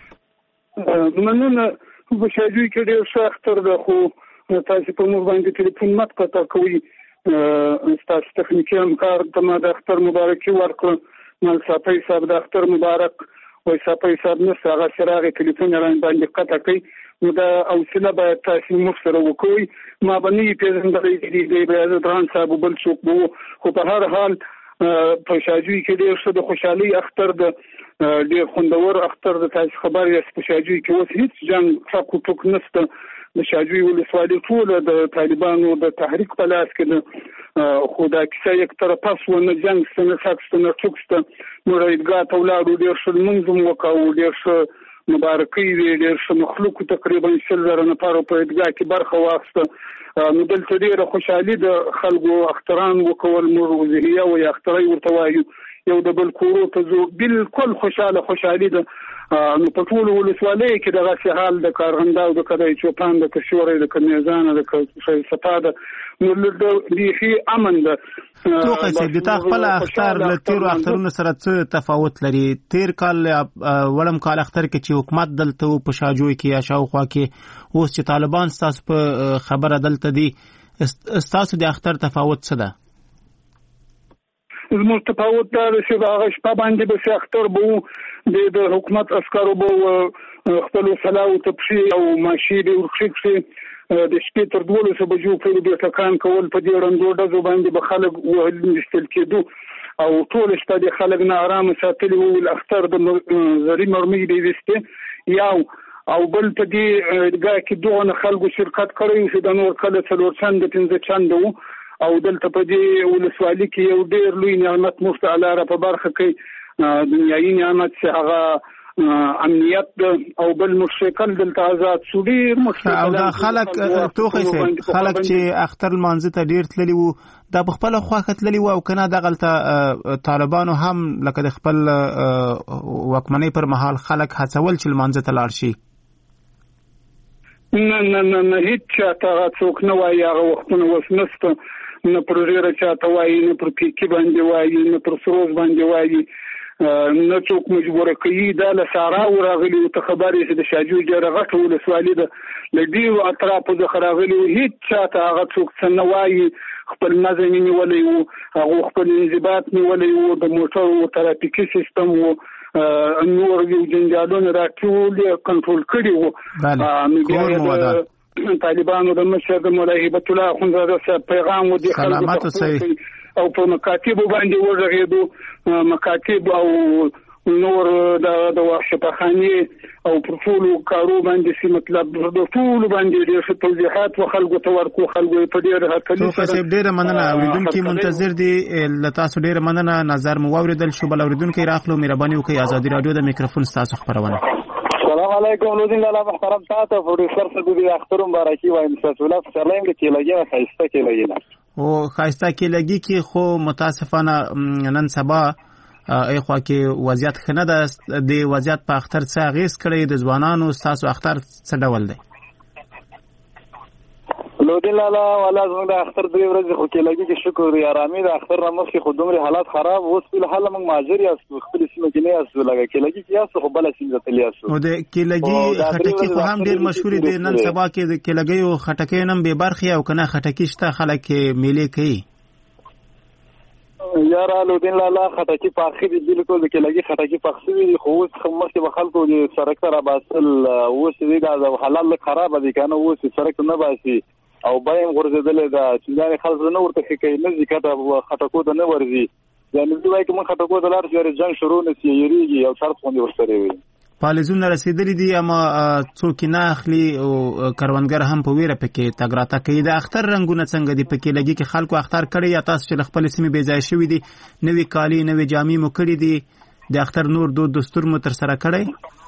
مننه. په شاجوی کې ډېر ښه اختر ده خو تاسو په موږ باندې ټلیفون مت قطع کوي. تاسو تخنیکي همکار ته ما د اختر مبارکي ورکړه مال صافي صاحب د اختر مبارک وای صافي صاحب نه هغه سره ټلیفون باندې قطع کوي. نو دا اوسله باید تاسو موږ سره وکوي. ما باندې پیژندلې دي د دران صاحب بل څوک وو خو په هر حال په شاجوی کې ډېر څه د خوشحالي اختر د ډېر خوندور اختر د تاسو خبر یاست. په شاجوی کې اوس هیڅ جنگ ټاکو ټوک نشته. د شاجوی ولسوالۍ ټول د طالبانو د تحریک په لاس کې خو دا کیسه یک طرفه سو نه جنگ څنګه ساکسته نه ټوکسته. نو راځګا ته ولاړو ډېر څه منځم وکاو ډېر څه مبارکي ډېر څه مخلوق تقریبا 100 نفر په ادګا کې برخه واخیسته. نو دلته ډېره خوشحالي د خلکو اختران وکول مور وزهیه او اخترای ورته وایو یو د بل کورو ته زو بالکل خوشحالي ده. نو په ټول ولسوالۍ کې دغه حال د کارغنده او د کدای چوپان د کشورې د کنيزان د صفاده نو لږ امن ده. توخه چې د خپل اختر له تیرو اخترونو سره څه تفاوت لري؟ تیر کال ولم کال اختر کې چې حکومت دلته په شاجوی کې یا شاوخوا کې اوس چې طالبان ستاسو په خبره دلته دي ستاسو د اختر تفاوت څه ده؟ زموږ تفاوت دا چې هغه شپه باندې به اختر به د حکومت عسکرو به خپل سلاو تپشي او ماشي به ورخصي د شپې تر 12 بجو پورې به تکان کول په دې رندو ډزو باندې به خلک وهل کېدو او ټول شپه د خلک نه آرام ساتلی وو. الاختر د زری مرمۍ دی وسته یاو او بل په دې ادګه کې دوه خلکو شرکت کړی چې د نور کله څلور چند 15 چند وو او دلته په دې ولسوالۍ کې یو ډېر لوی نعمت مفتعله را په برخه کې دنیایي نعمت چې هغه امنیت او بل مشکل دلته آزاد سودي او دا خلک توخه سي خلک چې اختر مانځ ته ډېر تللی وو دا بخپل خواخت تللی وو او کنه دغلته طالبانو هم لکه د خپل وکمنۍ پر مهال خلک هڅول چې مانځ ته لاړ شي. نه هیڅ چاته څوک نه وایي هغه وختونه وس نسته. نه پر ریره چاته وایي نه پر پیکی باندې وایي نه پر سروز باندې وایي نه څوک مجبور کوي دا له سارا ورغلي ته خبرې چې د شاجو جره غټ ولسوالي د لډیو اطرافو د خراغلي هیڅ چاته هغه څوک څنګه وایي خپل نظم نیولې وو هغه خپل انضباط نیولې وو د موټر او ترافیکي سیستم وو نور یو جنجالونه راټول کنټرول کړي وو طالبانو د مشر د مولا هیبت الله اخوندزاده صاحب پیغام و دي سلامات اوسئ او په مکاتب باندې ورغېدو مکاتب او نور د وحشتخاني او پر ټول کارو باندې چې مطلب د ټول باندې د توضیحات او خلکو ته ورکو خلکو په ډېر هڅه سره ډېر مننه اوریدونکو منتظر دي لتاسو ډېر مننه نظر مو اوریدل شو بل اوریدونکو راخلو مهرباني وکړئ ازادي رادیو د میکروفون تاسو خبرونه السلام علیکم لودین لاله محترم تاسو پروډوسر سعودي اختر مبارکي وایم تاسو له سلام کې لګي خاصه کې لګي او خاصه کې لګي کې خو متاسفانه نن سبا ایخوا کې وضعیت خنه ده د وضعیت په اختر څخه غیس کړي د ځوانانو تاسو اختر څه ډول دی لودین لاله ولا زموږ د اختر د ورځې خو کې لګي کې شکر یا رامي د اختر رمخ خو دومره حالات خراب اوس په حال موږ ماجر یا خپل سیمه کې نه یاسو لګي کې لګي کې یاسو خو بل سیمه ته لیاسو او د کې لګي خټکی خو هم ډیر مشهور دي نن سبا کې د کې لګي او خټکی نن به برخي او کنه خټکی شته خلک میلې کوي یاره لودین لاله خټکی پاخې دي بالکل کې لګي خټکی پاخې دي خو اوس مخکې به خلکو د سرک سره باسل اوس دې دا حلال خراب دي کنه اوس سرک نه باسي او بایم ورزدل دا چې خلک نه ورته کوي نه ځکه خټکو ته نه ورزي یعنی دوی کوم خټکو د لار چې جنگ شروع نشي یریږي او شرط باندې ورسره وي پالیزونه رسیدلې دي اما څوک نه اخلي او کروندګر هم په ویره پکې تګراته کوي د اختر رنگونه څنګه دي پکې لګي کې خلکو اختر کړي یا تاسو چې خپل سیمه بي ځای شوی دي نوې کالی نوې جامې مو کړې دي د اختر نور دود دستور مو تر سره کړی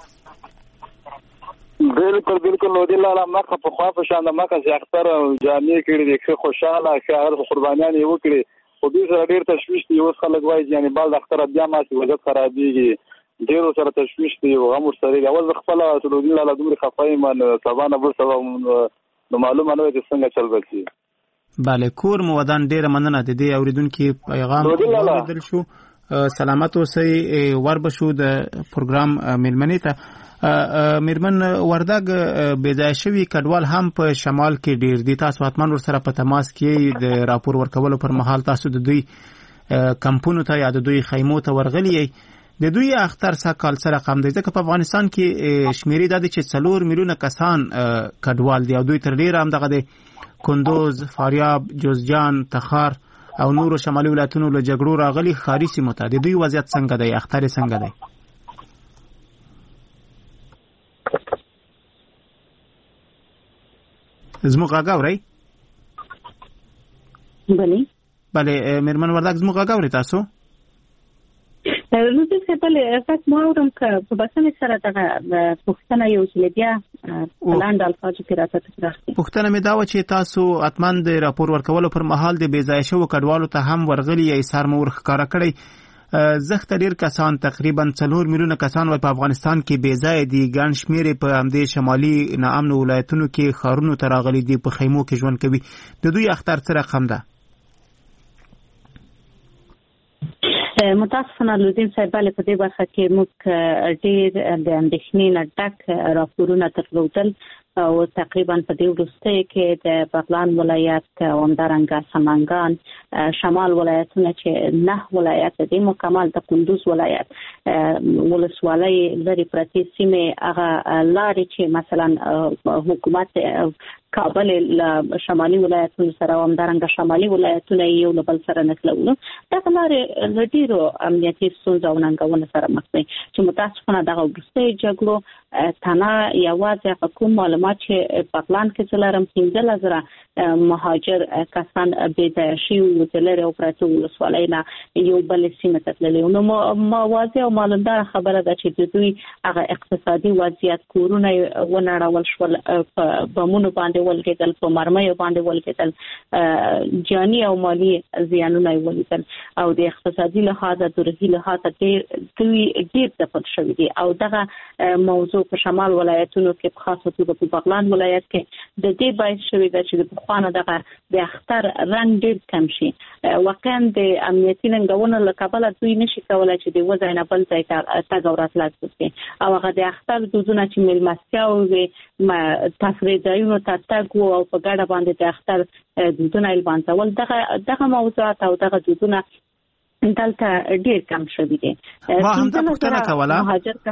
بالکل نو د لاله مکه په خوا په شان د مکه چې اختر جامې کړې دي چې خوشاله شهر قربانیان یې وکړي خو دې سره ډېر تشویش دی اوس خلک وایي یعنی بل د اختر بیا ماسي وضعیت خرابېږي ډېر سره تشویش دی او هم سره دی اول خپل سعودي لاله دومره خفای من سبانه بل سبا نو معلومه نه وي څنګه چل بچي bale کور مو ودان ډېر مننه د دې اوریدونکو پیغام اوریدل شو سلامات اوسئ وربشو د پروګرام ملمنې ته میرمن وردګ بيځای شوی کډوال هم په شمال کې ډیر دي تاسو حتمان ور سره په تماس کې د راپور ورکولو پر مهال تاسو د دوی کمپونو ته یا د دوی خیمو ته ورغلی د دوی اختر سکهال سره رقم دی ځکه په افغانستان کې شمیرې د چې 4 میلیونه کسان کډوال دي او دوی تر ډیر هم دغه د کندوز فاریاب جوزجان تخار او نورو شمالي ولایتونو له جګړو راغلي خاري سیمو ته د دوی وضعیت څنګه دی اختر څنګه دی زموږ غاوري بله میرمن وردګ زموږ غاوري تاسو نو څه په فاک مورم ک په بسنه سره دغه پښتنه یو چې بیا لاند الفاظ کې راته تکراري پښتنه مې دا و چې تاسو اتمن د راپور ورکولو پر مهال د بیځای شو کډوالو ته هم ورغلي یا ایثار مو ورخکاره کړی زخت ډیر کسان تقریبا 4 میلیونه کسان په افغانستان کې بیځای دي ګڼ شمیر په همدې شمالي ناامن ولایتونو کې خارونو ته راغلي دي په خیمو کې ژوند کوي د دوی اختر سره رقم ده متاسفانه لودین صاحب له په دې برخه کې موږ ډېر د اندېښنې نه ډک راپورونه درلودل او تقریبا په دې وروسته کې د بغلان ولایت او همدارنګه سمنګان شمال ولایتونه چې 9 ولایت دي مکمل د کندوز ولایت ولسوالۍ لري پرتی سیمه هغه لارې چې مثلا حکومت کابل شمالي ولایتونو سره او همدارنګه شمالي ولایتونه یو له بل سره نښلول دا لارې لډیرو امنیتي ستونزو او ننګونو سره مخ دي چې متاسفانه دغه وروسته جګړو تنه یوازې کوم معلومات چې بغلان کې څلورم 15000 مهاجر کسان به د شیو وتلره او پراتو ولسوالۍ نه یو بل سیمه ته تللي نو موازی او معلومات خبره ده چې د دوی هغه اقتصادي وضعیت کورونه ونړول شول بمونو باندې ولګېدل په مرمۍ باندې ولګېدل جاني او مالی زیانونه ولګېدل او د اقتصادي لحاظه د روحي لحاظه ډېر د پد شوی دی او دغه موضوع توګه په شمال ولایتونو کې په خاصه توګه په بغلان ولایت کې د دې باعث شوی دی چې د خوانه دغه د اختر رنګ ډیر کم شي. واقعا د امنیتي ننګونو له کبله دوی نشي کولای چې د وځای نه بل ځای ته تګ او راتګ وکړي او هغه د اختر دودونه چې میلمستیا او تفریح ځایونو ته تګ او په ګډه باندې د اختر دودونه لمانځول دغه موضوعات او دغه دودونه دلته ډیر کم شوی دي. ما هم دا پوښتنه کوله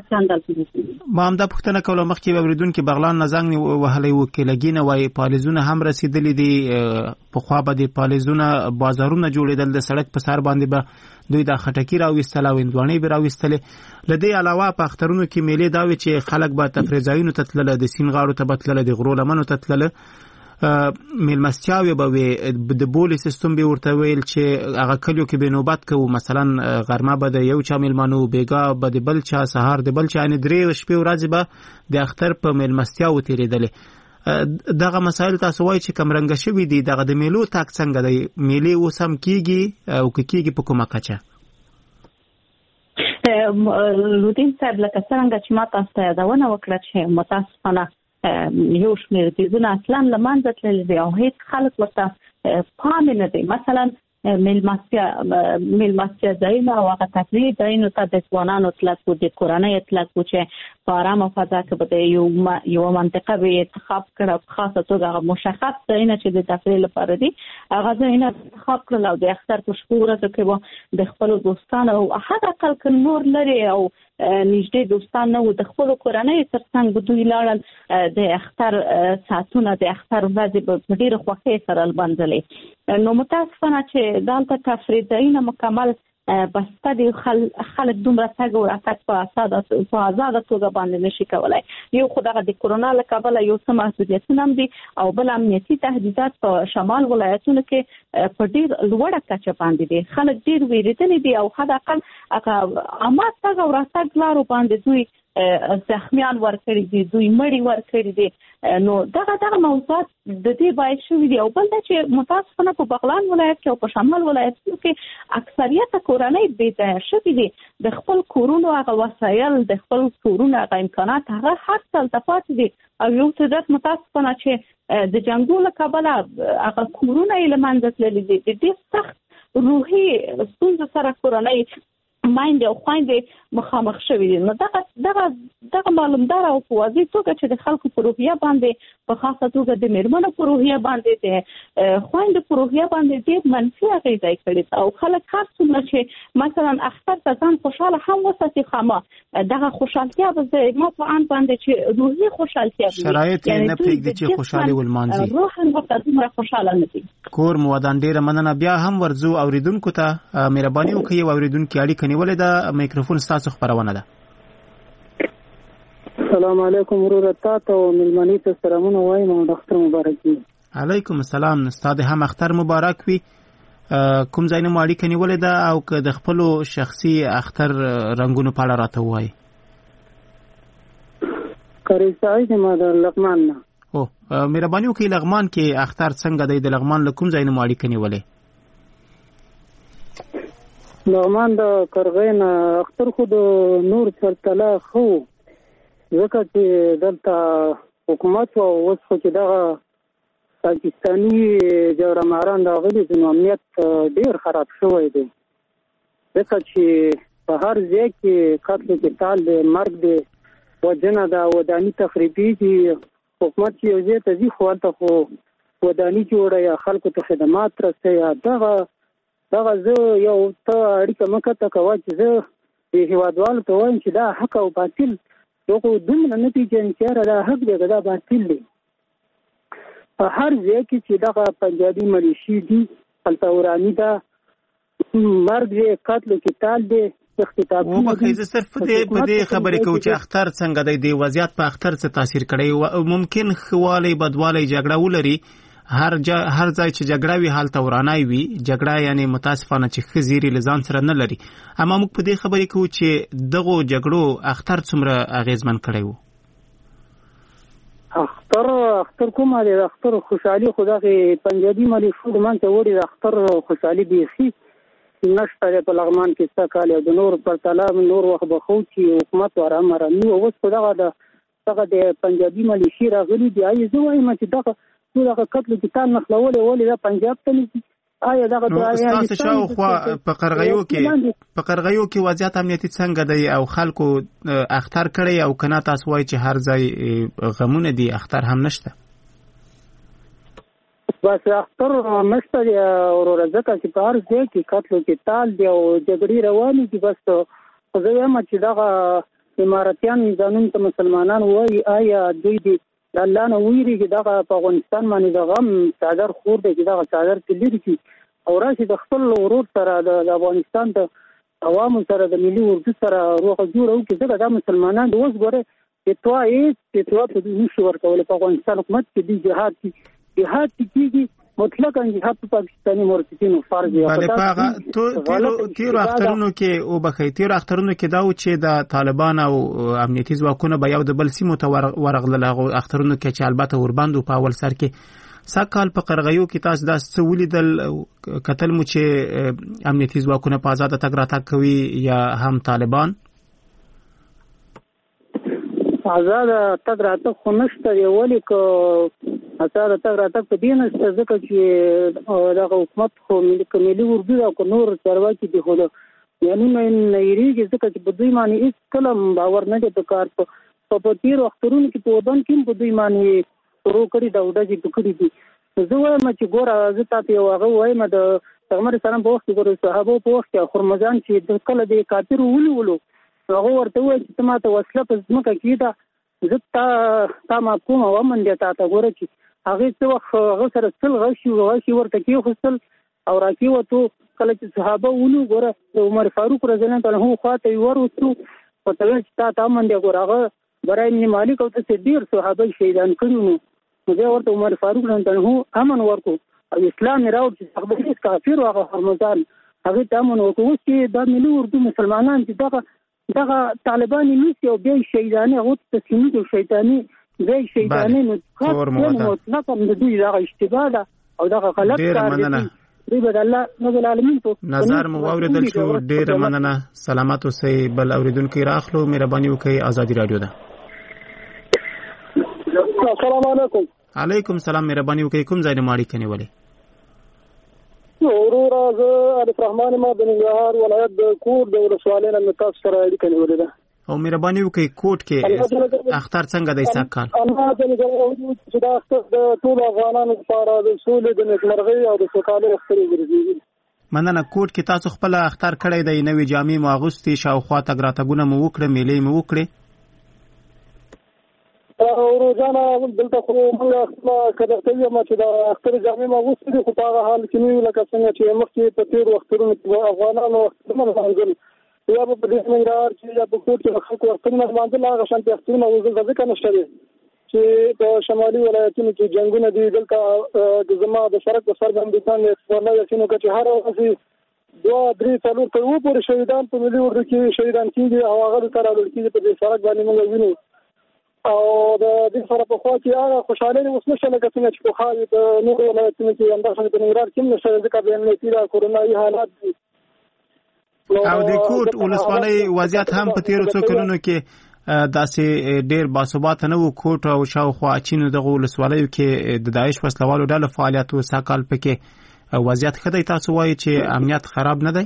مخکې اوریدونکو بغلان نزنګ وهلې وکیلګینه وای پالیزونه هم رسیدلې دي په خوا به پالیزونه بازارونه جوړېدل د سړک په سر باندې به دوی د خټکی راوستل او اندوانې به راوستل. لدې علاوه په اخترونو کې میلې دا وی چې خلک به تفریح ځایونو ته تلل د سین غاړو ته بتلل د غرو لمنو ته تلل میلمستیاوي به د بولی سیستم به ورته ویل چې هغه کلیو کې به نوبت کوو مثلا غرمه به د یو چا میلمانو بیګا به د بل چا سهار د بل چا ان درې شپې ورځې به د اختر په میلمستیاو تیرېدل. دغه مسایل تاسو وایي چې کوم رنګ شوی دي دغه د میلو تاک څنګه دی میلې اوس هم کیږي او کیږي په کومه کچه؟ لودین صاحب لکه څنګه چې ما تاسو ته یادونه وکړه چې متاسفانه یو شمېر دودونه اصلا له منځه تللي دي او هیڅ خلک ورته پام نه دی. مثلا میلمستیا ځایونه او هغه تفریح ځایونو ته د ځوانانو تلک و د کورنۍ تلک و چې په ارامه فضا کې به د یو منطقه به انتخاب کړه په خاصه توګه مشخص ځایونه چې د تفریح لپاره دي هغه ځایونه انتخاب کړل او د اختر په شپو ورځو کې به د خپلو دوستانو او هغه خلک نور لري او نږدې دوستان نه و د خپلو کورنۍ ترڅنګ به دوی لاړل د اختر ساعتونه د اختر ورځې په ډېره خوښۍ سره لمانځلې. نو متاسفانه چې دلته تفریح ځایونه مکمل بسته دي خلک دومره تګ او راتګ په آزاده توګه باندې نشي کولای. یو خو دغه د کرونا له کبله یو څه محدودیتونه هم دي او بل امنیتي تهدیدات په شمال ولایتونو کې په ډیر لوړه کچه باندې دي. خلک ډیر ویریدلي دي او حد اقل عامه تګ او راتګ لارو باندې دوی زخمیان ورکړي دي دوی مړي ورکړي دي. نو دغه موضوعات د دې باعث شوي دي او بل دا چې متاسفانه په بغلان ولایت کې او په شمال ولایتونو کې اکثریت کورنۍ بې ځایه شوي دي. د خپل کورونو هغه وسایل د خپل کورونو هغه امکانات هغه هر څه هلته پاتې دي او یو څه متاسفانه چې د جنګونو له کبله هغه کورونه یې له منځه تللي دي. د ډېر سخت روحي ستونزو سره کورنۍ مایندې او خویندې مخامخ شوي دي. نو دغه معلومدار او په واضح توګه چې د خلکو په روحیه باندې په خاصه توګه د میرمنو په روحیه باندې د خویندو په روحیه باندې ډېر منفي اغېزه یې کړې او خلک هر څومره چې مثلا اختر ته ځان خوشحاله هم وساتي خامه دغه خوشحالتیا به ما په آن باندې چې روحي خوشحالتیا شرایط نه پرېږدي چې خوشحالي ولمانځي روحاً ورته دومره خوشحاله نه دي. کور مو ودان ډېره مننه. بیا هم ورځو اوریدونکو ته مهرباني وکړئ او اوریدونکو اړیکه نیولې ده. میکروفون ستاسو خبرونه ده. السلام علیکم ورور تاسو ملمنی ته سلامونه وایم او اختر مبارک وي. علیکم السلام. استاد هم اختر مبارک وي. کوم ځای نه مو اړیکه نیولې ده او که د خپل شخصي اختر رنگونو په اړه راته وایي؟ کاری سعید ما د لغمان نه. او مهرباني وکړئ لغمان کې اختر څنګه دی؟ د لغمان له کوم ځای نه مو اړیکه نیولې؟ لغمان د کرغین اختر خو د نور پرتله خو ځکه چې دلته حکومت او اوس خو چې دغه پاکستاني جوړماران راغلي دي نو امنیت ډېر خراب شوی دی ځکه چې په هر ځای کې قتل قتال دی مرګ دی وجنه ده وداني تخریبي دي حکومت چې یو ځای ته ځي خو هلته خو وداني جوړه یا خلکو ته خدمات رسوي یا دغه زه یو ته اړیکه مه کته کوه چې زه د هېوادوالو ته وایم چې دا حق او باطل دغه دومره نه پېژني چې یاره دا حق دی که دا باطل دی. په هر ځای کې چې دغه پنجابي ملیشي دي هلته وراني ده مرګ دی قتل و قتال دی وبخښئ زه صرف په دې خبرې کوم چې اختر څنګه دی د وضعیت په اختر څه تاثیر کړی ممکن ښهوالی بدوالی جګړه ولري هر ځای چې جګړه وي هلته ورانای وي جګړه یعنی متاسفانه چې ښه زیری له ځان سره نه لري اما موږ په دې خبرې کوو چې دغو جګړو اختر څومره اغېزمن کړی و؟ اختر کومه دی د اختر خوشحالي خو دغې پنجابي ملیشو د منځه وړي د اختر خوشحالي بیخي نشته دی په لغمان کې څه کال او د نور پرتله نور وخت به خو چې حکومت ارامي اوس خو دغه د دغه د پنجابي ملیشي راغلي دي آیا زه وایم چې دغه قتل کې تان نخلولې ولې د پنجاب ته نشي آیا دغه تاسو شاوخوا په قرغیو کې وضعیت امنیتي څنګه دی او خلکو اختر کړی او کنه تاسو وایي چې هر ځای غمونه دي اختر هم نشته بس اختر نشته دی او ځکه چې په هر ځای کې قتل کې تال دی او جګړې روانې دي بس زه وایم چې دغه اماراتیان ځانون ته مسلمانان وایي آیا دوی دي الله نه ویریږي دغه په افغانستان باندې د غم څادر خور دی چې دغه څادر کې لري کی او راشي د خپل ورور سره د افغانستان د عوامو سره د ملي اردو سره روغه جوړه وکړي ځکه دا مسلمانان د اوس ګوره فتوا په دې نشي ورکول په افغانستان حکومت کې دی جهاد کیږي مطلقاً جهاد په پاکستاني مرتدینو فرض دی تیرو اخترونو کې دا و چې د طالبان او امنیتي ځواکونه به یو د بل سیمو ته ورغلل هغه اخترونو کې چې البته ورباندو په اول سر کې ساکال په قرغیو کې تاسو دا څه ولیدل کتل مو چې امنیتي ځواکونه په آزاد تګ راتګ کوي یا هم طالبان آزاد تګ راتګ خو نشته ولی که آزاد تګ راتګ په دې نشته ځکه چې دغه حکومت خو ملي اردو او نور چارواکي دي خو یعنی نه یریږي ځکه چې په دوی باندې هیڅ کله باور نه دی په کار په تیرو اخترونو کې په ودان کې په دوی باندې شروع کړي دا وډه چې کړي دي زه وایم چې ګوره زه تاسو یو هغه وایم د پیغمبر سلام په وخت کې ګوره صحابه په وخت کې خرمزان چې د کله د کافر ولولو هغه ورته وایي چې تاسو وسله په ځمکه کې دا زه تا ما کوم او من دې تاسو ګوره چې هغه څه وخت هغه سره څل غشي ورته کې خپل او راکی وته کله چې صحابه ولو ګوره د عمر فاروق رضی الله عنه خواته ورته په توګه چې تاسو من دې ګوره هغه برای ابن مالک او ته ډیر صحابه شهیدان کړو نو بیا ورته عمر فاروق رضی الله عنه امن ورکو او اسلام راوړ چې خبرې کافر او رمضان هغه ته امن ورکو چې د ملي اردو مسلمانان چې دغه طالبان نیسي او بیا شهیدانه او تسلیمي او شیطانی بیا شهیدانه نو مطلق هم د دوی دغه اشتباه ده او دغه غلط کار دی دوی به الله رب العالمین په نظر مو اوریدل شو ډیر مننه سلامات اوسئ بل اوریدونکو راخلو مهرباني وکړئ ازادي رادیو ده السلام علیکم علیکم سلام مهرباني وکړئ کوم ځای نه ماړی کني ولې ورور از علي رحمان ما د ننګرهار ولایت د کور د ولسوالۍ نه تاسو سره اړیکه نیولې ده او مهرباني وکړئ کوټ کې اختر څنګه دی ساکال الله دې چې دا اختر د ټول افغانانو لپاره د سولې د نېکمرغۍ او د سوکالۍ اختر ګرځي مننه کوټ کې تاسو خپل اختر کړی دی نوې جامې مو اغوستي شاوخوا تګ راتګونه مو وکړه میلې مو وکړې روزانه دلته خو موږ کدرته یم چې د اختر جامې ما وستې خو په هغه حال کې نه لکه څنګه چې مخکې په تیر وختونو کې افغانانو وختونه باندې یا په دې منګار چې یا په کوټ کې خلکو وختونه باندې هغه شانتي وختونه وزل ځکه نشته دي چې په شمالي ولایتونو کې جنگونه دي دلته د زما د سرک په سر باندې څنګه ورنه یقینو چې هر ورځ 2-3 تر وو پورې شهیدان په ملي اردو کې شهیدان کیږي او هغه تر اړول کیږي په دې سرک باندې موږ وینو او د دې سره په خوا کې هغه خوشاله اوس نشه لکه څنګه چې په خاري د نور ولایتونو کې اندازه په ننګرهار کې نشه ځکه به نه تیرا کورونایي حالات دي او د کوټ ولسوالۍ وضعیت هم په تیرو څو کلونو کې داسې ډیر باثبات نه وو کوټ او شاوخوا چینو دغه ولسوالیو کې د داعش وسلوالو ډله فعالیت او ساکال پکې وضعیت خدای تاسو وایي چې امنیت خراب نه دی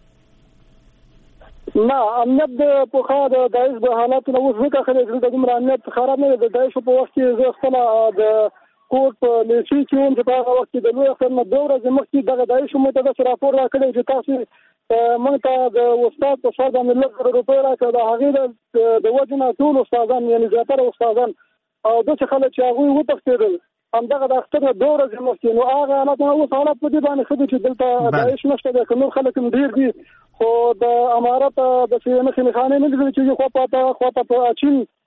نه امنیت په خا د داعش د حالات نو څنګه خلک د دومره امنیت خراب نه د داعش په وخت کې زه خپل د کوټ په لسی چې په هغه وخت کې د لوی اختر نه دوه ورځې مخکې د داعش متداس راپور راکړی چې تاسو موږ ته د استاد په شاده ملت روپې راکړه د هغه د وجنه ټول استادان یعنی زیاتره استادان او د څه خلک چې هغه وتښتېدل همدغه د اختر نه دوه ورځې مخکې نو هغه حالات اوس حالات په دې باندې خدای چې دلته داعش نشته د نور خلک ډیر دي خو د امارات د سینې خانه نه دي چې خو په چین